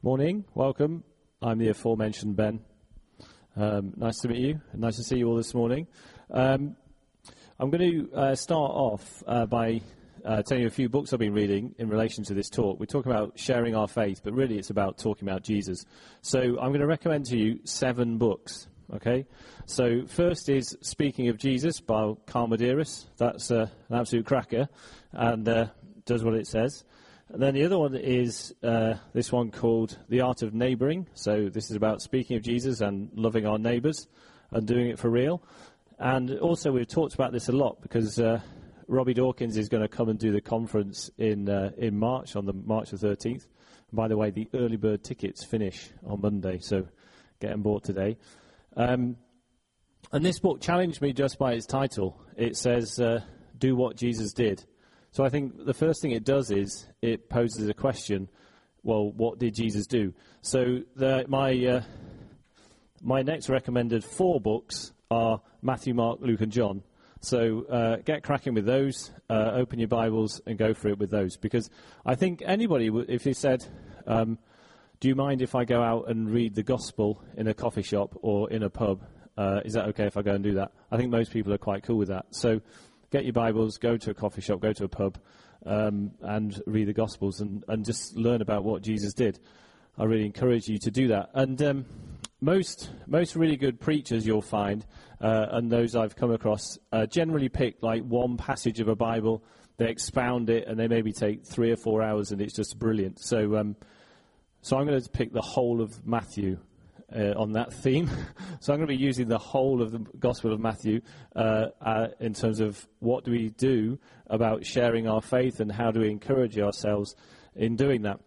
Morning, welcome. I'm the aforementioned Ben. Nice to meet you. Nice to see you all this morning. I'm going to start off by telling you a few books I've been reading in relation to this talk. We talk about sharing our faith, but really it's about talking about Jesus. So I'm going to recommend to you 7 books. Okay. So first is Speaking of Jesus by Carl Medeiros. That's an absolute cracker and does what it says. And then the other one is this one called The Art of Neighbouring. So this is about speaking of Jesus and loving our neighbours and doing it for real. And also we've talked about this a lot because Robbie Dawkins is going to come and do the conference in March, on the March the 13th. And by the way, the early bird tickets finish on Monday, so get them bought today. And this book challenged me just by its title. It says, do what Jesus did. So I think the first thing it does is it poses a question, well, what did Jesus do? So my next recommended 4 books are Matthew, Mark, Luke and John. So get cracking with those, open your Bibles and go for it with those. Because I think anybody, if he said, do you mind if I go out and read the gospel in a coffee shop or in a pub? Is that okay if I go and do that? I think most people are quite cool with that. So get your Bibles, go to a coffee shop, go to a pub, and read the Gospels and just learn about what Jesus did. I really encourage you to do that. And most really good preachers you'll find, and those I've come across, generally pick like one passage of a Bible, they expound it, and they maybe take 3 or 4 hours, and it's just brilliant. So I'm going to pick the whole of Matthew on that theme. So I'm going to be using the whole of the Gospel of Matthew in terms of what do we do about sharing our faith and how do we encourage ourselves in doing that.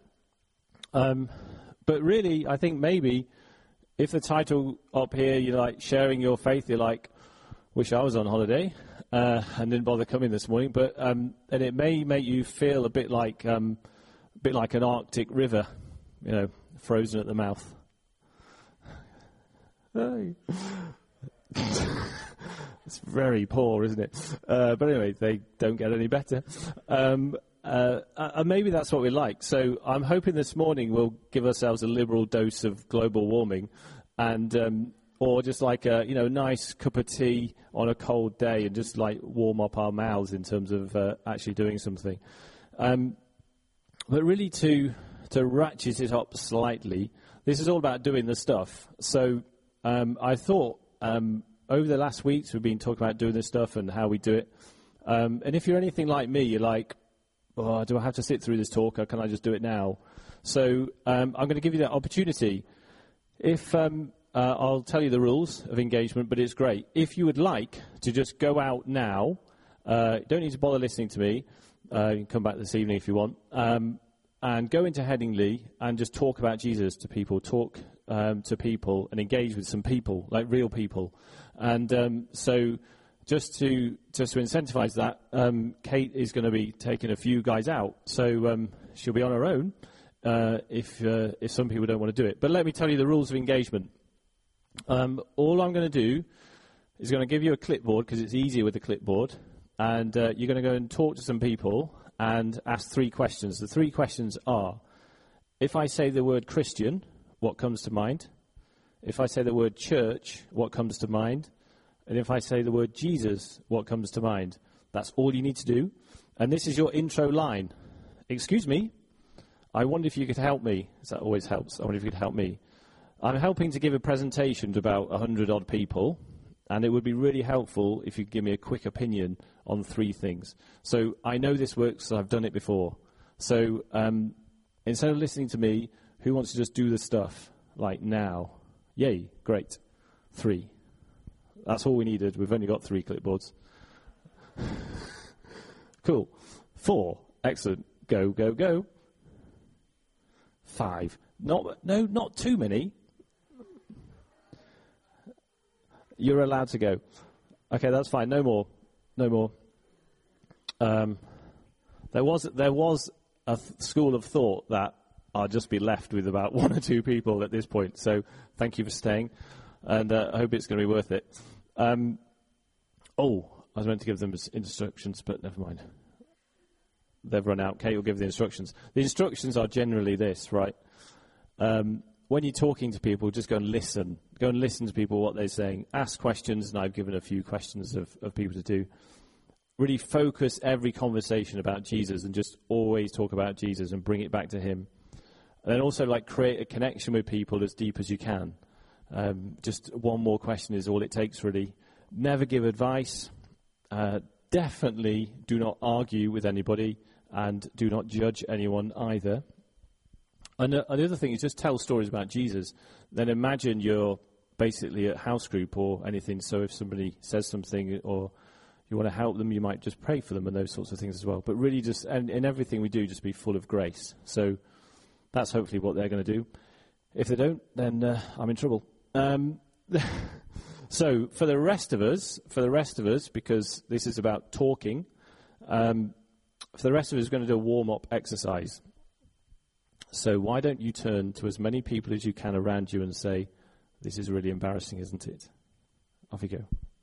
But really, I think maybe if the title up here, you're like sharing your faith, you're like, wish I was on holiday and didn't bother coming this morning. But and it may make you feel a bit like an Arctic river, frozen at the mouth. It's very poor, isn't it? But anyway, they don't get any better. And maybe that's what we like. So I'm hoping this morning we'll give ourselves a liberal dose of global warming, and or just like a nice cup of tea on a cold day, and just like warm up our mouths in terms of actually doing something. But really to ratchet it up slightly, this is all about doing the stuff. So I thought over the last weeks we've been talking about doing this stuff and how we do it. And if you're anything like me, you're like, oh, do I have to sit through this talk or can I just do it now? So I'm going to give you that opportunity. If I'll tell you the rules of engagement, but it's great. If you would like to just go out now, don't need to bother listening to me. You can come back this evening if you want. And go into Headingley and just talk about Jesus to people, talk to people and engage with some people, like real people. And so just to incentivize that, Kate is going to be taking a few guys out. So she'll be on her own if some people don't want to do it. But let me tell you the rules of engagement. All I'm going to do is going to give you a clipboard because it's easier with a clipboard. And you're going to go and talk to some people and ask 3 questions. The 3 questions are, if I say the word Christian, what comes to mind? If I say the word church, what comes to mind? And if I say the word Jesus, what comes to mind? That's all you need to do. And this is your intro line. Excuse me, I wonder if you could help me. That always helps. I wonder if you could help me. I'm helping to give a presentation to about 100 odd people. And it would be really helpful if you could give me a quick opinion on 3 things. So I know this works, I've done it before. So instead of listening to me, who wants to just do the stuff, like now? Yay, great. 3. That's all we needed. We've only got 3 clipboards. Cool. 4. Excellent. Go, go, go. 5. Not too many. You're allowed to go. Okay, that's fine. No more. There was a school of thought that I'll just be left with about 1 or 2 people at this point. So thank you for staying, and I hope it's going to be worth it. I was meant to give them instructions, but never mind. They've run out. Kate will give the instructions. The instructions are generally this, right? when you're talking to people, just go and listen. Go and listen to people, what they're saying. Ask questions, and I've given a few questions of people to do. Really focus every conversation about Jesus and just always talk about Jesus and bring it back to him. And then also create a connection with people as deep as you can. Just one more question is all it takes, really. Never give advice. Definitely do not argue with anybody, and do not judge anyone either. And the other thing is just tell stories about Jesus. Then imagine you're basically at house group or anything. So if somebody says something or you want to help them, you might just pray for them and those sorts of things as well. But really just, and in everything we do, just be full of grace. So that's hopefully what they're going to do. If they don't, then I'm in trouble. So for the rest of us, because this is about talking, for the rest of us, we're going to do a warm-up exercise. So why don't you turn to as many people as you can around you and say, this is really embarrassing, isn't it? Off you go.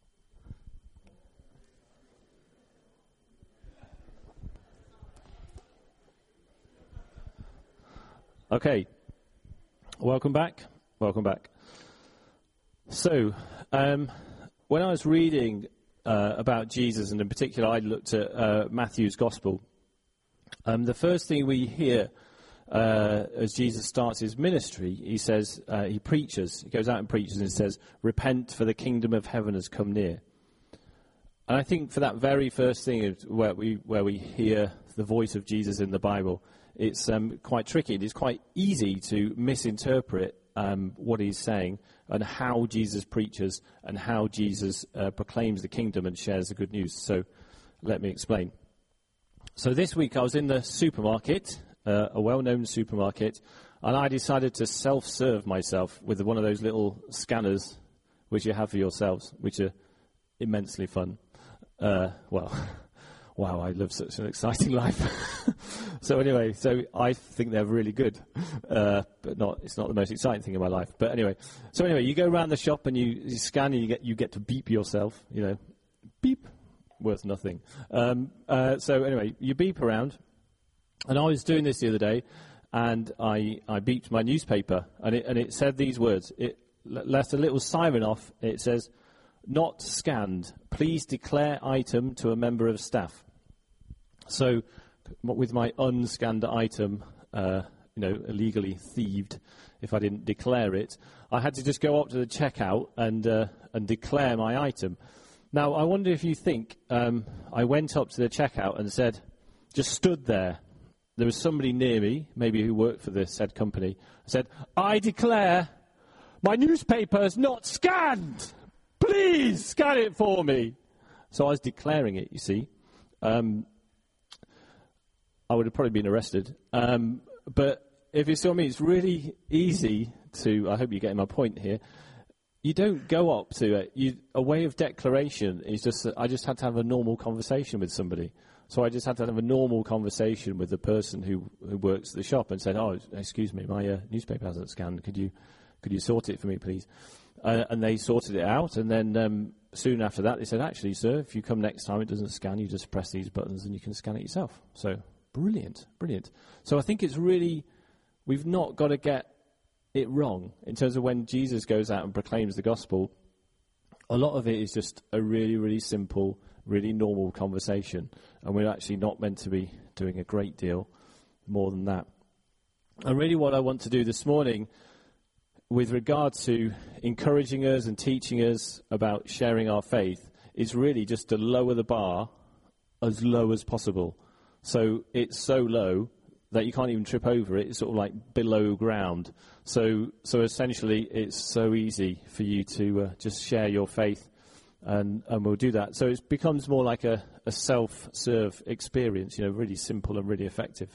Okay. Welcome back. So, when I was reading about Jesus, and in particular I looked at Matthew's Gospel, the first thing we hear as Jesus starts his ministry, he says, he goes out and preaches and says, repent for the kingdom of heaven has come near. And I think for that very first thing where we hear the voice of Jesus in the Bible, it's quite tricky. It's quite easy to misinterpret what he's saying and how Jesus preaches and how Jesus proclaims the kingdom and shares the good news. So let me explain. So this week I was in the supermarket, a well-known supermarket, and I decided to self-serve myself with one of those little scanners which you have for yourselves, which are immensely fun. Wow, I live such an exciting life. So anyway, I think they're really good, but it's not the most exciting thing in my life. But anyway, you go around the shop and you scan and you get to beep yourself, beep, worth nothing. So anyway, you beep around, and I was doing this the other day, and I beeped my newspaper, and it said these words. It left a little siren off. It says, "Not scanned. Please declare item to a member of staff." So, with my unscanned item, illegally thieved, if I didn't declare it, I had to just go up to the checkout and declare my item. Now, I wonder if you think I went up to the checkout and just stood there. There was somebody near me, maybe who worked for this said company, said, "I declare my newspaper is not scanned. Please scan it for me." So I was declaring it, you see. I would have probably been arrested. But if you see what I mean, it's really easy to, I hope you're getting my point here, you don't go up to it. A way of declaration is just that I just had to have a normal conversation with somebody. So I just had to have a normal conversation with the person who works at the shop and said, "Oh, excuse me, my newspaper hasn't scanned. Could you sort it for me, please?" And they sorted it out. And then soon after that, they said, "Actually, sir, if you come next time, it doesn't scan. You just press these buttons and you can scan it yourself." So brilliant. So I think it's really, we've not got to get it wrong in terms of when Jesus goes out and proclaims the gospel. A lot of it is just a really, really simple, really normal conversation. And we're actually not meant to be doing a great deal more than that. And really what I want to do this morning with regard to encouraging us and teaching us about sharing our faith is really just to lower the bar as low as possible. So it's so low that you can't even trip over it. It's sort of like below ground. So essentially it's so easy for you to just share your faith, and we'll do that. So it becomes more like a self-serve experience, really simple and really effective.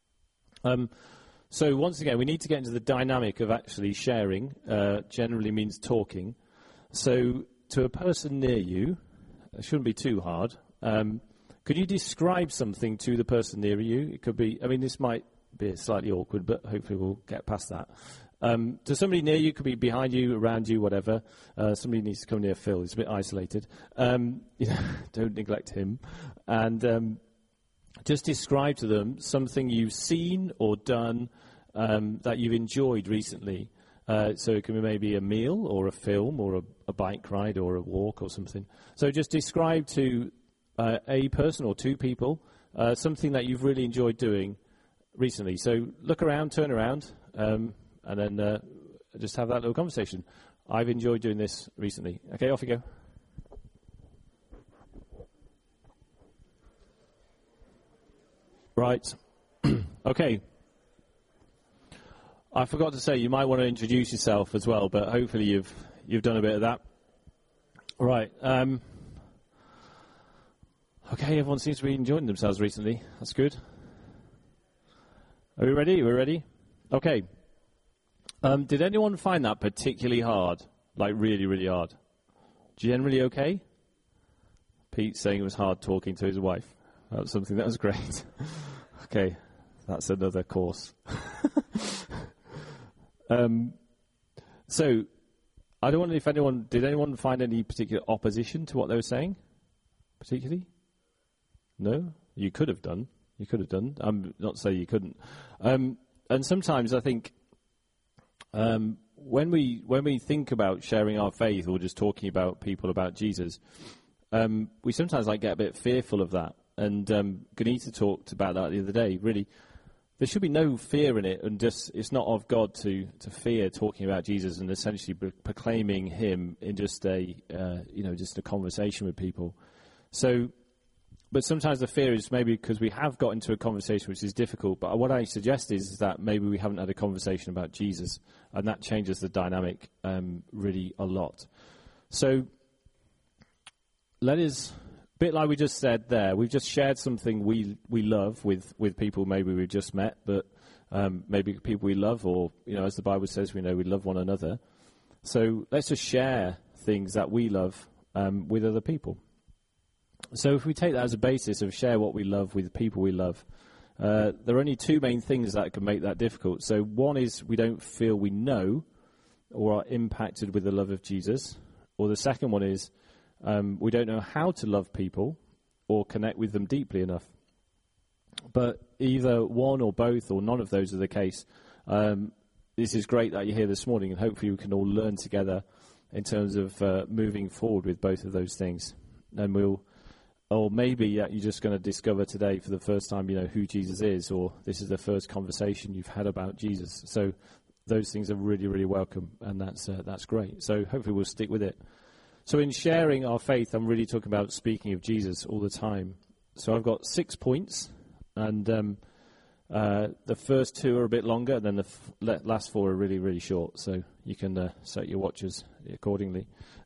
So once again, we need to get into the dynamic of actually sharing. Generally means talking. So to a person near you, it shouldn't be too hard. Could you describe something to the person near you? It could be, this might be slightly awkward, but hopefully we'll get past that. To somebody near you, could be behind you, around you, whatever. Somebody needs to come near Phil. He's a bit isolated. Don't neglect him. And just describe to them something you've seen or done that you've enjoyed recently. So it can be maybe a meal or a film or a bike ride or a walk or something. So just describe to a person or two people something that you've really enjoyed doing recently. So look around, turn around, and then just have that little conversation. I've enjoyed doing this recently. Okay, off you go. Right. Okay. I forgot to say, you might want to introduce yourself as well, but hopefully you've done a bit of that. Right. Okay, everyone seems to be enjoying themselves recently. That's good. Are we ready? We're ready? Okay. Did anyone find that particularly hard? Like really, really hard? Generally okay? Pete saying it was hard talking to his wife. That was something that was great. Okay, that's another course. So, I don't wonder if did anyone find any particular opposition to what they were saying? Particularly? No? You could have done. I'm not saying you couldn't. And sometimes I think when we think about sharing our faith or just talking about people about Jesus, we sometimes get a bit fearful of that. And Ganita talked about that the other day. Really, there should be no fear in it, and just it's not of God to fear talking about Jesus and essentially proclaiming Him in just a conversation with people. So, but sometimes the fear is maybe because we have got into a conversation which is difficult. But what I suggest is that maybe we haven't had a conversation about Jesus, and that changes the dynamic really a lot. So, let us. Bit like we just said there, we've just shared something we love with people maybe we've just met, but maybe people we love, or as the Bible says, we know we love one another. So let's just share things that we love with other people. So if we take that as a basis of share what we love with people we love, there are only two main things that can make that difficult. So one is we don't feel we know or are impacted with the love of Jesus, or the second one is we don't know how to love people or connect with them deeply enough. But either one or both or none of those are the case. This is great that you're here this morning, and hopefully we can all learn together in terms of moving forward with both of those things. And or maybe you're just going to discover today for the first time, who Jesus is, or this is the first conversation you've had about Jesus. So those things are really, really welcome, and that's great. So hopefully we'll stick with it. So in sharing our faith, I'm really talking about speaking of Jesus all the time. So I've got 6 points, and the first 2 are a bit longer, and then the last 4 are really, really short. So you can set your watches accordingly.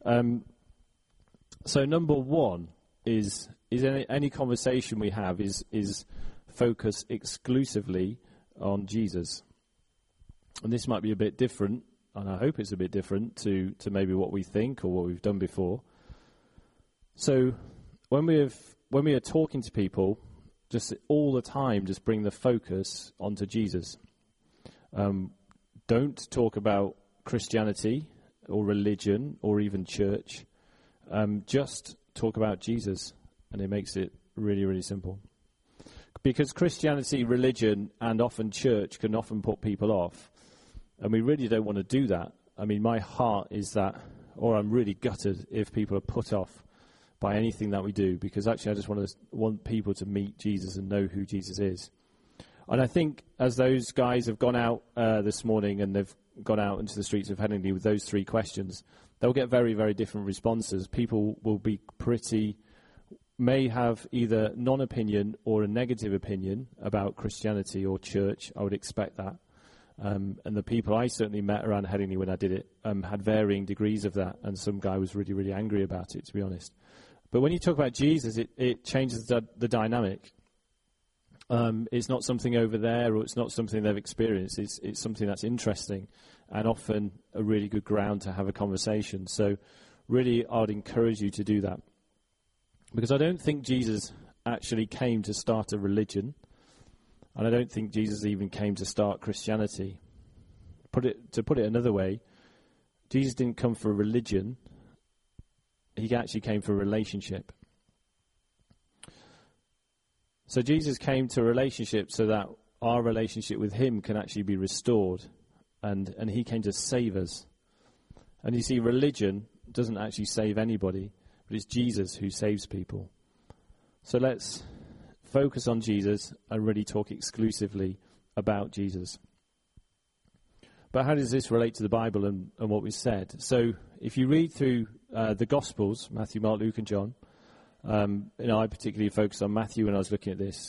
So number 1 is any conversation we have is focus exclusively on Jesus. And this might be a bit different. And I hope it's a bit different to maybe what we think or what we've done before. So when we are talking to people, just all the time, just bring the focus onto Jesus. Don't talk about Christianity or religion or even church. Just talk about Jesus, and it makes it really, really simple. Because Christianity, religion, and often church can often put people off. And we really don't want to do that. I mean, my heart is that, or I'm really gutted if people are put off by anything that we do, because actually I just want people to meet Jesus and know who Jesus is. And I think as those guys have gone out this morning and they've gone out into the streets of Headingley with those 3 questions, they'll get very, very different responses. People will be may have either non-opinion or a negative opinion about Christianity or church. I would expect that. And the people I certainly met around Headingley when I did it had varying degrees of that, and some guy was really, really angry about it, to be honest. But when you talk about Jesus, it changes the dynamic. It's not something over there, or it's not something they've experienced. It's something that's interesting and often a really good ground to have a conversation. So really, I'd encourage you to do that. Because I don't think Jesus actually came to start a religion. And I don't think Jesus even came to start Christianity. To put it another way, Jesus didn't come for a religion. He actually came for a relationship. So Jesus came to a relationship so that our relationship with him can actually be restored, and he came to save us. And you see, religion doesn't actually save anybody, but it's Jesus who saves people. So let's focus on Jesus and really talk exclusively about Jesus. But how does this relate to the Bible and what we said? So if you read through the Gospels, Matthew, Mark, Luke and John, I particularly focused on Matthew when I was looking at this,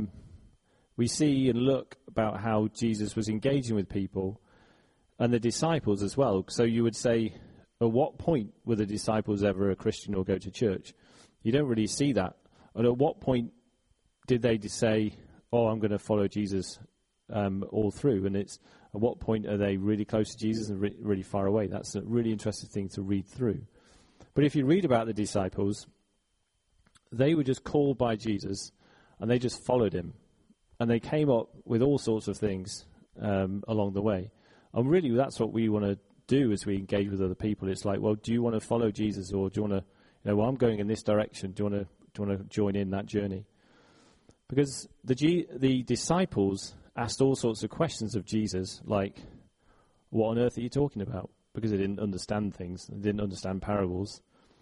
we see and look about how Jesus was engaging with people and the disciples as well. So you would say, at what point were the disciples ever a Christian or go to church? You don't really see that. And at what point did they say, oh, I'm going to follow Jesus all through? And it's at what point are they really close to Jesus and really far away? That's a really interesting thing to read through. But if you read about the disciples, they were just called by Jesus and they just followed him. And they came up with all sorts of things along the way. And really that's what we want to do as we engage with other people. It's like, well, do you want to follow Jesus, or do you want to, well, I'm going in this direction. Do you want to join in that journey? Because the disciples asked all sorts of questions of Jesus, like, what on earth are you talking about? Because they didn't understand things. They didn't understand parables.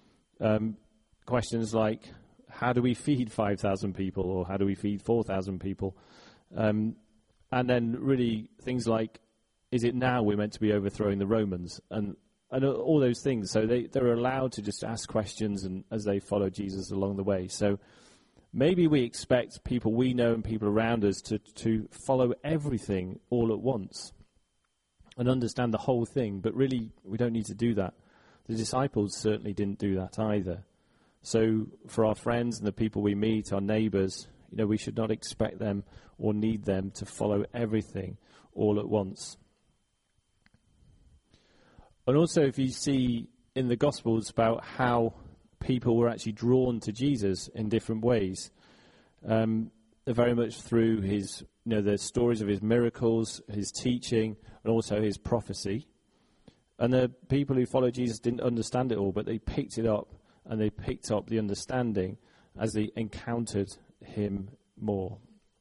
Questions like, how do we feed 5,000 people, or how do we feed 4,000 people? And then really things like, is it now we're meant to be overthrowing the Romans? And all those things. So they're allowed to just ask questions and as they follow Jesus along the way. So maybe we expect people we know and people around us to follow everything all at once and understand the whole thing. But really, we don't need to do that. The disciples certainly didn't do that either. So for our friends and the people we meet, our neighbours, we should not expect them or need them to follow everything all at once. And also, if you see in the Gospels about how people were actually drawn to Jesus in different ways, very much through his, the stories of his miracles, his teaching, and also his prophecy. And the people who followed Jesus didn't understand it all, but they picked it up, and they picked up the understanding as they encountered him more.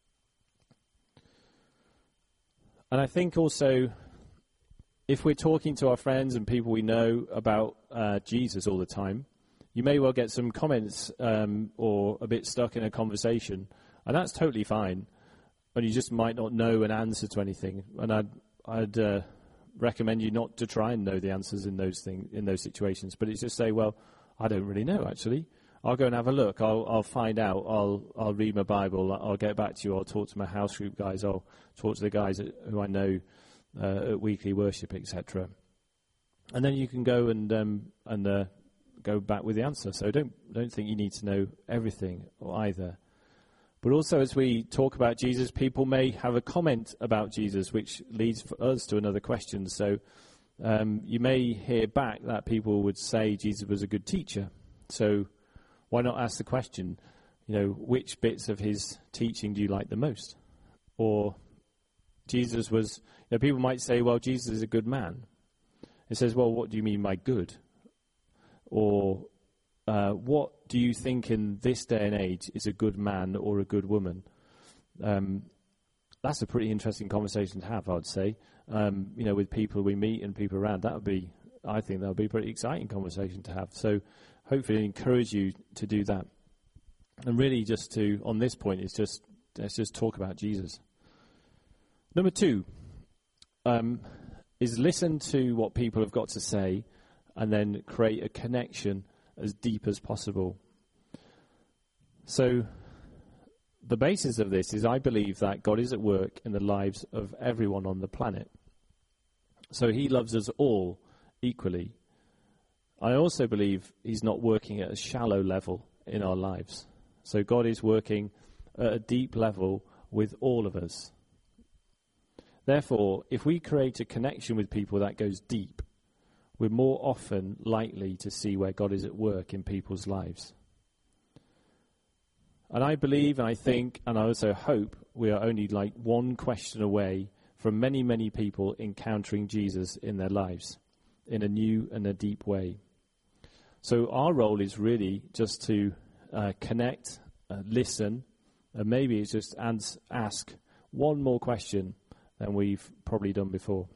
And I think also, if we're talking to our friends and people we know about Jesus all the time, you may well get some comments or a bit stuck in a conversation, and that's totally fine. And you just might not know an answer to anything. And I'd recommend you not to try and know the answers in those situations, but it's just say, well, I don't really know actually. I'll go and have a look. I'll find out. I'll read my Bible. I'll get back to you. I'll talk to my house group guys. I'll talk to the guys who I know at weekly worship, etc. And then you can go and go back with the answer. So don't think you need to know everything either. But also, as we talk about Jesus, people may have a comment about Jesus, which leads for us to another question. So you may hear back that people would say Jesus was a good teacher. So why not ask the question, which bits of his teaching do you like the most? Or Jesus was, people might say, well, Jesus is a good man. It says, well, what do you mean by good? Or what do you think in this day and age is a good man or a good woman? That's a pretty interesting conversation to have, I would say. With people we meet and people around, I think that would be a pretty exciting conversation to have. So hopefully I encourage you to do that. And really on this point, let's just talk about Jesus. Number 2 is listen to what people have got to say and then create a connection as deep as possible. So the basis of this is I believe that God is at work in the lives of everyone on the planet. So he loves us all equally. I also believe he's not working at a shallow level in our lives. So God is working at a deep level with all of us. Therefore, if we create a connection with people that goes deep, we're more often likely to see where God is at work in people's lives. And I believe, and I think, and I also hope we are only like one question away from many, many people encountering Jesus in their lives in a new and a deep way. So our role is really just to connect, listen, and maybe it's just ask, one more question than we've probably done before.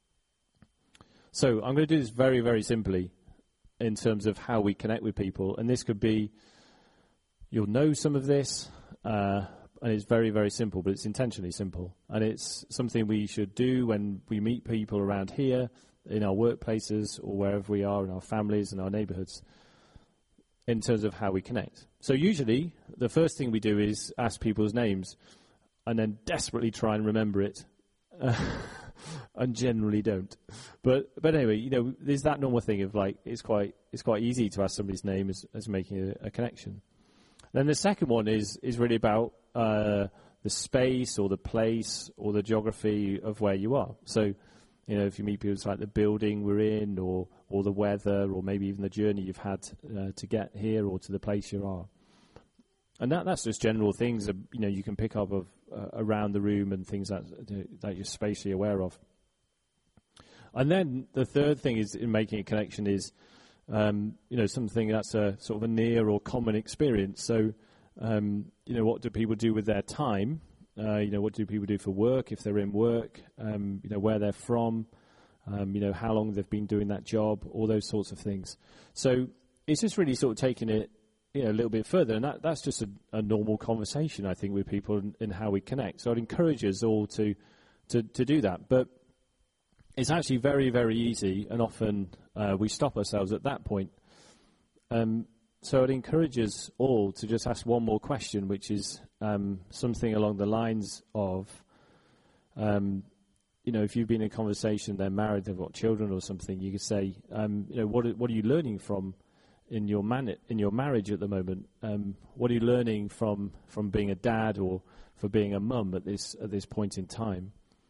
So I'm going to do this very, very simply in terms of how we connect with people. And this could be, you'll know some of this, and it's very, very simple, but it's intentionally simple. And it's something we should do when we meet people around here, in our workplaces, or wherever we are, in our families and our neighborhoods, in terms of how we connect. So usually, the first thing we do is ask people's names, and then desperately try and remember it, and generally don't. But anyway, there's that normal thing of like, it's quite easy to ask somebody's name as making a connection. Then the second one is really about the space or the place or the geography of where you are. So, if you meet people, it's like the building we're in, or the weather, or maybe even the journey you've had to get here or to the place you are. And that's just general things that, you can pick up of around the room and things that you're spatially aware of. And then the third thing is in making a connection is, something that's a sort of a near or common experience. So, what do people do with their time? What do people do for work if they're in work? Where they're from? How long they've been doing that job? All those sorts of things. So it's just really sort of taking it, a little bit further, and that's just a normal conversation, I think, with people in how we connect. So I'd encourage us all to do that. But it's actually very, very easy, and often we stop ourselves at that point. So I'd encourage us all to just ask one more question, which is something along the lines of, if you've been in a conversation, they're married, they've got children or something, you could say, what are you learning from in your marriage at the moment? What are you learning from being a dad or for being a mum at this point in time?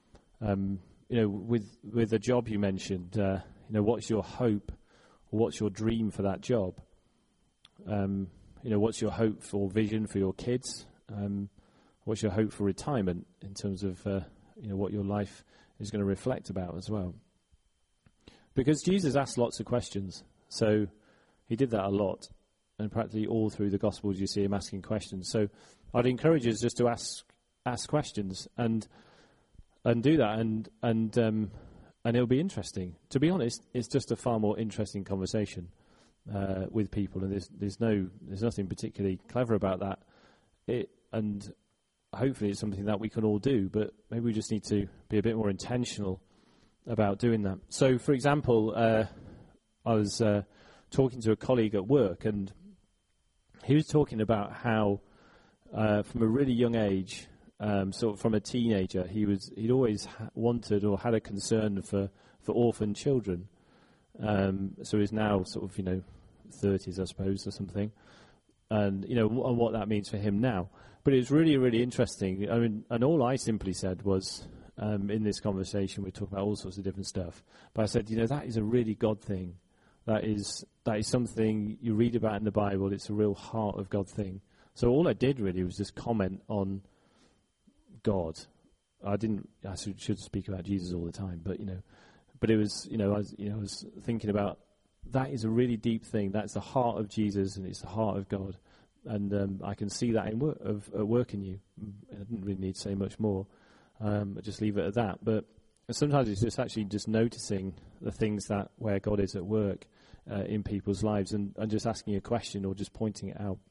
With the job you mentioned, what's your hope or what's your dream for that job? What's your hope for vision for your kids? What's your hope for retirement in terms of, what your life is going to reflect about as well? Because Jesus asked lots of questions, so he did that a lot, and practically all through the Gospels you see him asking questions. So I'd encourage us just to ask questions and do that, and it'll be interesting. To be honest, it's just a far more interesting conversation with people, and there's nothing particularly clever about that. And hopefully it's something that we can all do, but maybe we just need to be a bit more intentional about doing that. So, for example, I was talking to a colleague at work, and he was talking about how from a really young age, sort of from a teenager, he'd always wanted or had a concern for orphan children. So he's now sort of 30s, I suppose, or something, and and what that means for him now. But it was really, really interesting. I mean, and all I simply said was, in this conversation, we talked about all sorts of different stuff. But I said, that is a really God thing. That is something you read about in the Bible. It's a real heart of God thing. So all I did really was just comment on God. I should speak about Jesus all the time, but but it was, I was thinking about that is a really deep thing. That's the heart of Jesus, and it's the heart of God, and I can see that at work in you. I didn't really need to say much more. I just leave it at that. But sometimes it's just actually just noticing the things where God is at work in people's lives, and just asking a question or just pointing it out.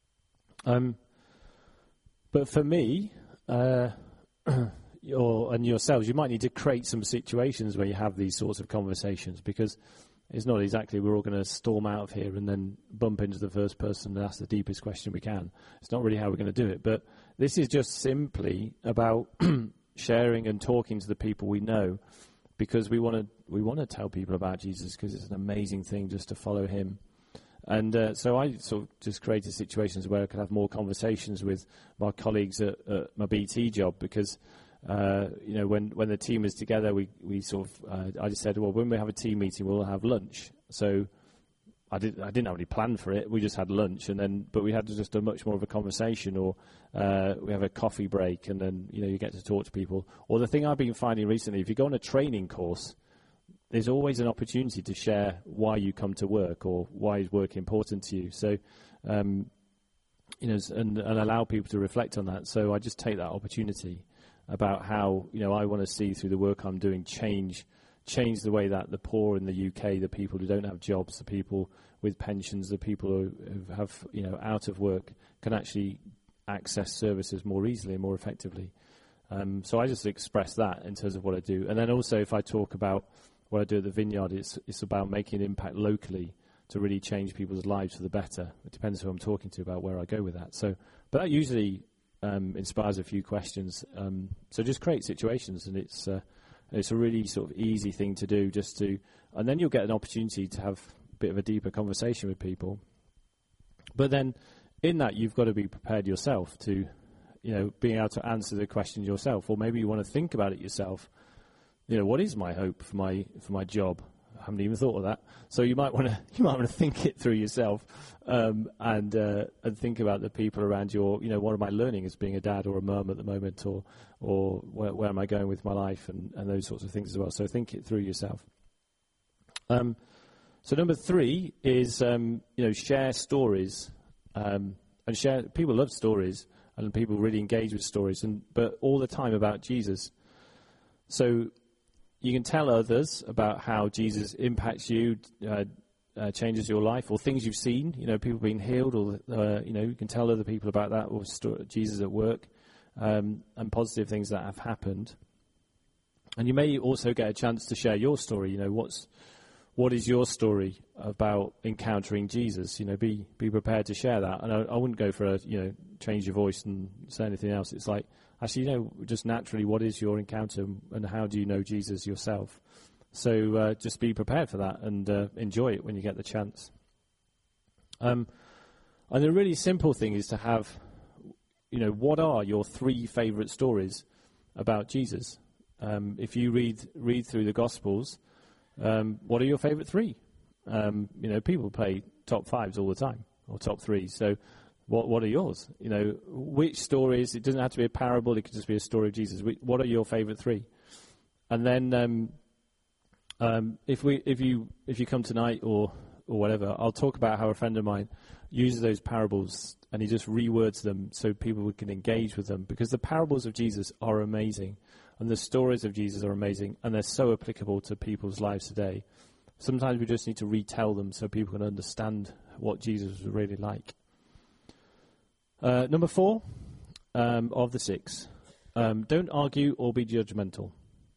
But for me, and yourselves, you might need to create some situations where you have these sorts of conversations, because it's not exactly we're all going to storm out of here and then bump into the first person and ask the deepest question we can. It's not really how we're going to do it. But this is just simply about sharing and talking to the people we know, because we want to tell people about Jesus, because it's an amazing thing just to follow him. And so I sort of just created situations where I could have more conversations with my colleagues at my BT job, because when the team is together, we sort of I just said, well, when we have a team meeting, we'll have lunch. So I didn't have any plan for it. We just had lunch, but we had just a much more of a conversation, or we have a coffee break, and then you get to talk to people. Or the thing I've been finding recently, if you go on a training course, there's always an opportunity to share why you come to work, or why is work important to you. So, and allow people to reflect on that. So I just take that opportunity. about how, I want to see through the work I'm doing change the way that the poor in the UK, the people who don't have jobs, the people with pensions, the people who have, out of work, can actually access services more easily and more effectively. So I just express that in terms of what I do. And then also if I talk about what I do at the Vineyard, it's about making an impact locally to really change people's lives for the better. It depends who I'm talking to about where I go with that. But that usually inspires a few questions. So just create situations, and it's a really sort of easy thing to do, and then you'll get an opportunity to have a bit of a deeper conversation with people. But then in that, you've got to be prepared yourself to, being able to answer the questions yourself, or maybe you want to think about it yourself. What is my hope for my job? I haven't even thought of that. So you might want to think it through yourself, and think about the people around you. Or, what am I learning as being a dad or a mum at the moment, or where am I going with my life, and those sorts of things as well. So think it through yourself. So number 3 is share stories, and share. People love stories, and people really engage with stories, but all the time about Jesus. So you can tell others about how Jesus impacts you, changes your life, or things you've seen, people being healed, or, you can tell other people about that, or Jesus at work, and positive things that have happened. And you may also get a chance to share your story. What is your story about encountering Jesus? Be prepared to share that. And I wouldn't go for change your voice and say anything else. It's like, actually, just naturally, what is your encounter, and how do you know Jesus yourself? So just be prepared for that, and enjoy it when you get the chance. And the really simple thing is to have, what are your 3 favourite stories about Jesus? If you read through the Gospels, what are your favourite 3? People play top 5s all the time, or top 3s. So what are yours? Which stories? It doesn't have to be a parable. It could just be a story of Jesus. What are your favourite 3? And then if you come tonight or whatever, I'll talk about how a friend of mine uses those parables, and he just rewords them so people can engage with them, because the parables of Jesus are amazing, and the stories of Jesus are amazing, and they're so applicable to people's lives today. Sometimes we just need to retell them so people can understand what Jesus was really like. Number 4 of the 6, don't argue or be judgmental.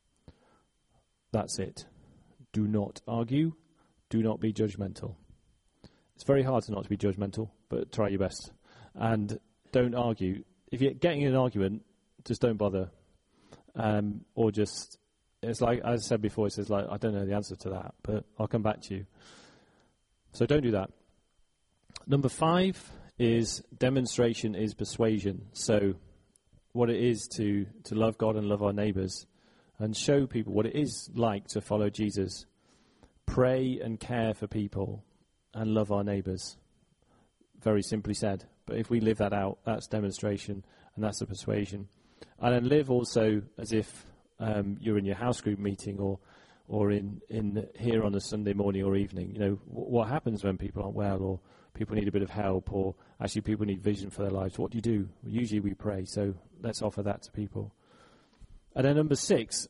That's it. Do not argue. Do not be judgmental. It's very hard to not to be judgmental, but try your best. And don't argue. If you're getting in an argument, just don't bother. Or just, it's like, as I said before, it says, I don't know the answer to that, but I'll come back to you. So don't do that. Number 5 is demonstration is persuasion. So what it is to love God and love our neighbours, and show people what it is like to follow Jesus. Pray and care for people and love our neighbours. Very simply said. But if we live that out, that's demonstration, and that's the persuasion. And then live also as if you're in your house group meeting or in here on a Sunday morning or evening. What happens when people aren't well, or people need a bit of help, or actually people need vision for their lives? What do you do? Well, usually we pray, so let's offer that to people. And then number 6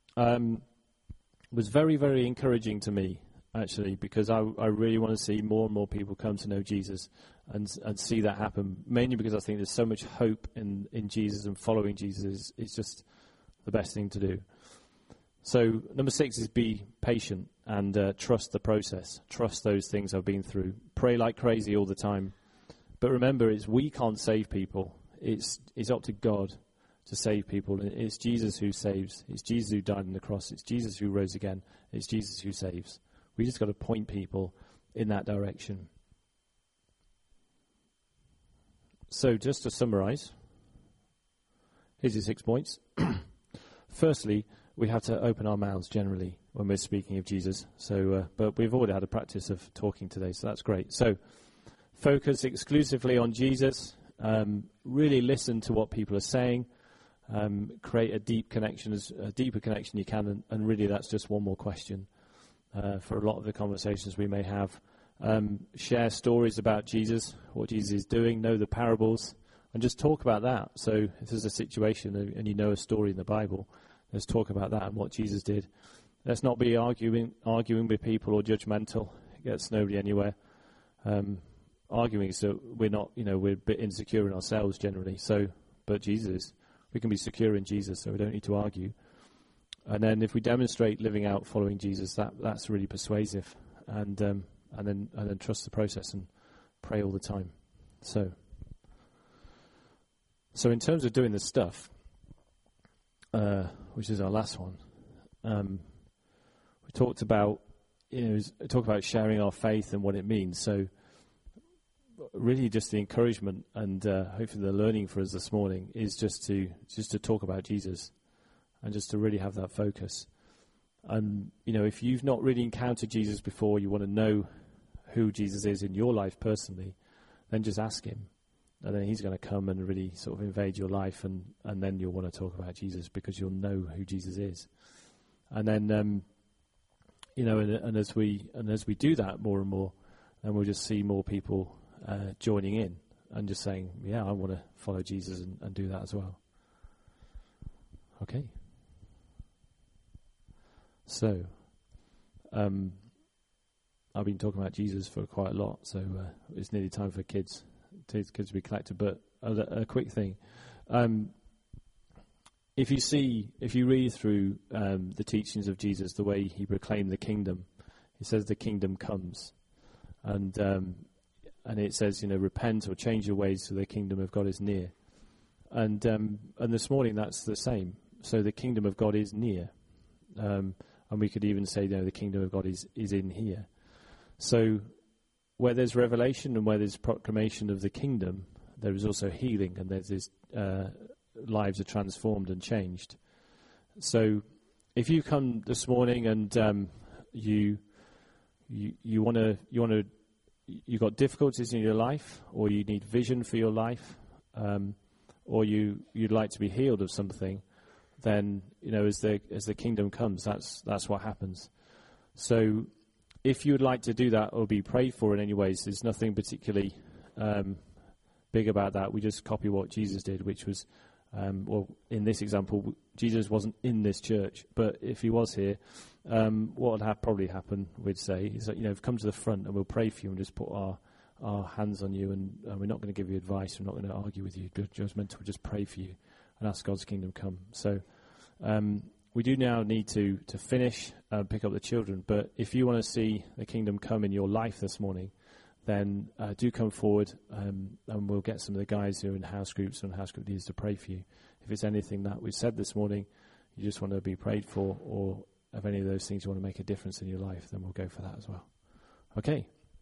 was very, very encouraging to me, actually, because I really want to see more and more people come to know Jesus and see that happen, mainly because I think there's so much hope in Jesus, and following Jesus is just the best thing to do. So number 6 is be patient and trust the process. Trust those things I've been through. Pray like crazy all the time. But remember, we can't save people. It's up to God to save people. It's Jesus who saves. It's Jesus who died on the cross. It's Jesus who rose again. It's Jesus who saves. We just got to point people in that direction. So just to summarize, here's your 6 points. Firstly, we have to open our mouths generally when we're speaking of Jesus. So, but we've already had a practice of talking today, so that's great. So focus exclusively on Jesus. Really listen to what people are saying. Create a deeper connection you can, and really that's just one more question for a lot of the conversations we may have. Share stories about Jesus, what Jesus is doing, know the parables. And just talk about that. So if there's a situation and you know a story in the Bible, let's talk about that and what Jesus did. Let's not be arguing with people or judgmental. It gets nobody anywhere. Arguing so we're not, we're a bit insecure in ourselves generally. So, but Jesus, we can be secure in Jesus, so we don't need to argue. And then if we demonstrate living out following Jesus, that's really persuasive. And then trust the process and pray all the time. So in terms of doing the stuff, which is our last one, we talked about sharing our faith and what it means. So really, just the encouragement and hopefully the learning for us this morning is just to talk about Jesus and just to really have that focus. And if you've not really encountered Jesus before, you want to know who Jesus is in your life personally, then just ask him. And then he's going to come and really sort of invade your life, and then you'll want to talk about Jesus because you'll know who Jesus is. And then, and as we do that more and more, then we'll just see more people joining in and just saying, yeah, I want to follow Jesus and do that as well. Okay. So, I've been talking about Jesus for quite a lot, so it's nearly time for kids to be collected. But a quick thing. If you read through the teachings of Jesus, the way he proclaimed the kingdom, he says the kingdom comes. And it says, repent or change your ways so the kingdom of God is near. And this morning that's the same. So the kingdom of God is near. And we could even say, the kingdom of God is in here. So where there's revelation and where there's proclamation of the kingdom, there is also healing, and there's this, lives are transformed and changed. So if you come this morning and you've got difficulties in your life, or you need vision for your life, or you'd like to be healed of something, then as the kingdom comes, that's what happens. So if you would like to do that or be prayed for in any ways, there's nothing particularly big about that. We just copy what Jesus did, which was, in this example, Jesus wasn't in this church, but if he was here, what would probably happen, we'd say, is that, come to the front and we'll pray for you and just put our hands on you, and we're not going to give you advice, we're not going to argue with you, judgmental, we'll just pray for you and ask God's kingdom come. So we do now need to finish, pick up the children, but if you want to see the kingdom come in your life this morning, then do come forward, and we'll get some of the guys who are in house groups and house group leaders to pray for you. If it's anything that we've said this morning, you just want to be prayed for, or if any of those things you want to make a difference in your life, then we'll go for that as well. Okay.